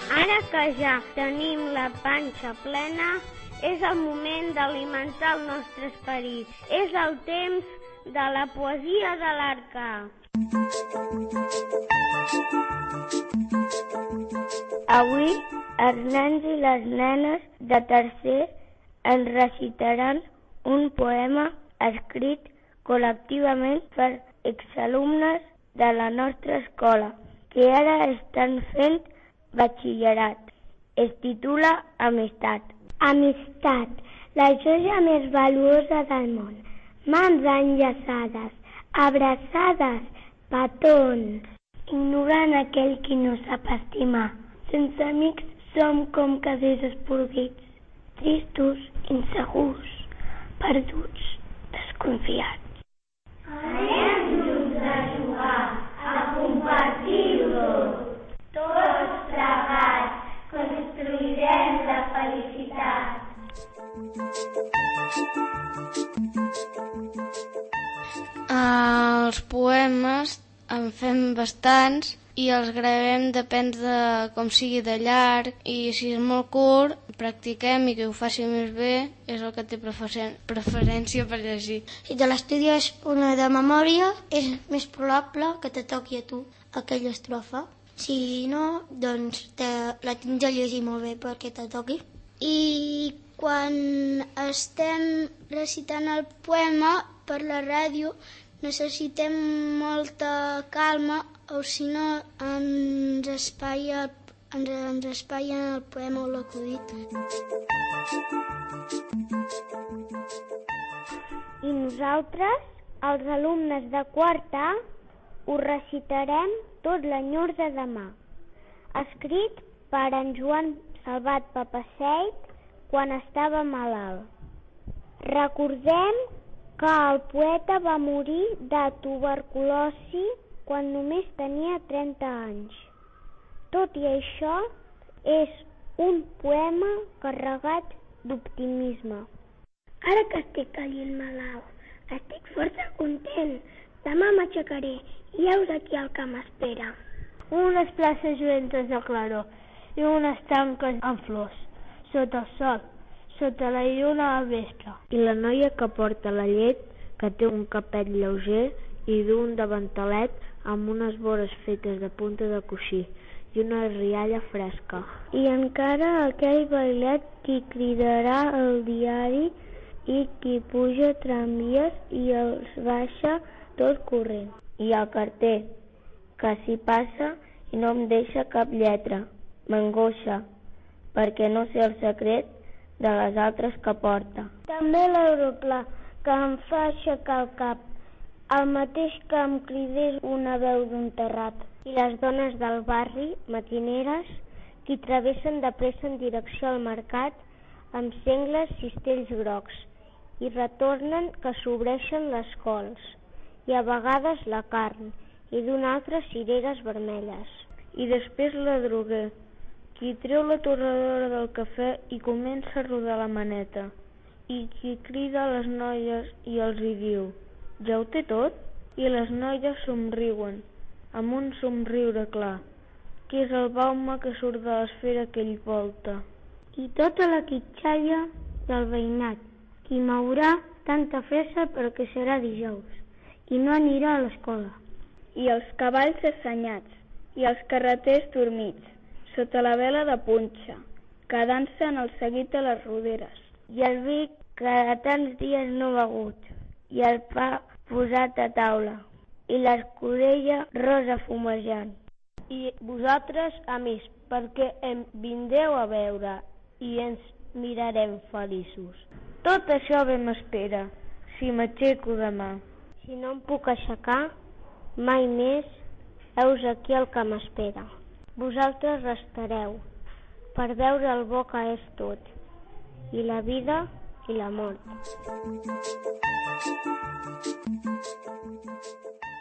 Ara que ja tenim la panxa plena, és el moment d'alimentar el nostre esperit. És el temps de la poesia de l'Arca. Avui els nens i les nenes de tercer ens recitaran un poema escrit col·lectivament per exalumnes de la nostra escola, que ara estan fent batxillerat. Es titula Amistat. Amistat, la joia més valuosa del món. Mans enllaçades, abraçades, petons. Ignorant aquell qui no sap estimar. Sense amics som com caders esporguits, tristos, insegurs, perduts, desconfiats. Anem junts a jugar, a compartir-lo. Tots plegats construirem la felicitat. Els poemes en fem bastants i els gravem, depèn de com sigui de llarg, i si és molt curt, practiquem i que ho faci més bé, és el que té preferència per llegir. Si te l'estudies una de memòria, és més probable que te toqui a tu aquella estrofa. Si no, doncs la tens a llegir molt bé perquè te toqui. I quan estem recitant el poema per la ràdio, necessitem molta calma, o si no ens espaia el poema o l'acudit. I nosaltres, els alumnes de quart A, ho recitarem tot l'enyor de demà. Escrit per en Joan Salvat Papaseit quan estava malalt. Recordem que el poeta va morir de tuberculosi quan només tenia 30 anys. Tot i això, és un poema carregat d'optimisme. Ara que estic caient malalt, estic força content. Demà m'aixecaré i heus aquí el que m'espera. Unes places lluentes de claror i unes tanques amb flors, sota el sol, sota la lluna al vespre. I la noia que porta la llet, que té un capell lleuger i d'un davantalet amb unes vores fetes de punta de coixí i una rialla fresca. I encara aquell bailet qui cridarà el diari i qui puja tramvies i els baixa tot corrent. I el carter, que s'hi passa i no em deixa cap lletra. M'angoixa, perquè no sé el secret de les altres que porta. També l'aeroplà, que em fa aixecar el cap, el mateix que em cridés una veu d'un terrat. I les dones del barri, matineres, qui travessen de pressa en direcció al mercat amb sengles cistells grocs i retornen que s'obreixen les cols i a vegades la carn i d'una altra cireres vermelles. I després la droguer, qui treu la torradora del cafè i comença a rodar la maneta, i qui crida a les noies i els hi diu: «Ja ho té tot?» I les noies somriuen, amb un somriure clar, que és el baume que surt de l'esfera que ell volta. I tota la quitxalla del veïnat, qui mourà tanta fressa perquè serà dijous i no anirà a l'escola. I els cavalls assenyats, i els carreters dormits, sota la vela de punxa, que dansen el seguit de les roderes. I el vi que de tants dies no begut, i el pa posat a taula, i l'escudella rosa fumejant. I vosaltres, amics, perquè em vindreu a veure i ens mirarem feliços. Tot això bé m'espera, si m'aixeco demà. Si no em puc aixecar, mai més, heus aquí el que m'espera. Vosaltres restareu, per veure el bo que és tot, i la vida i la mort.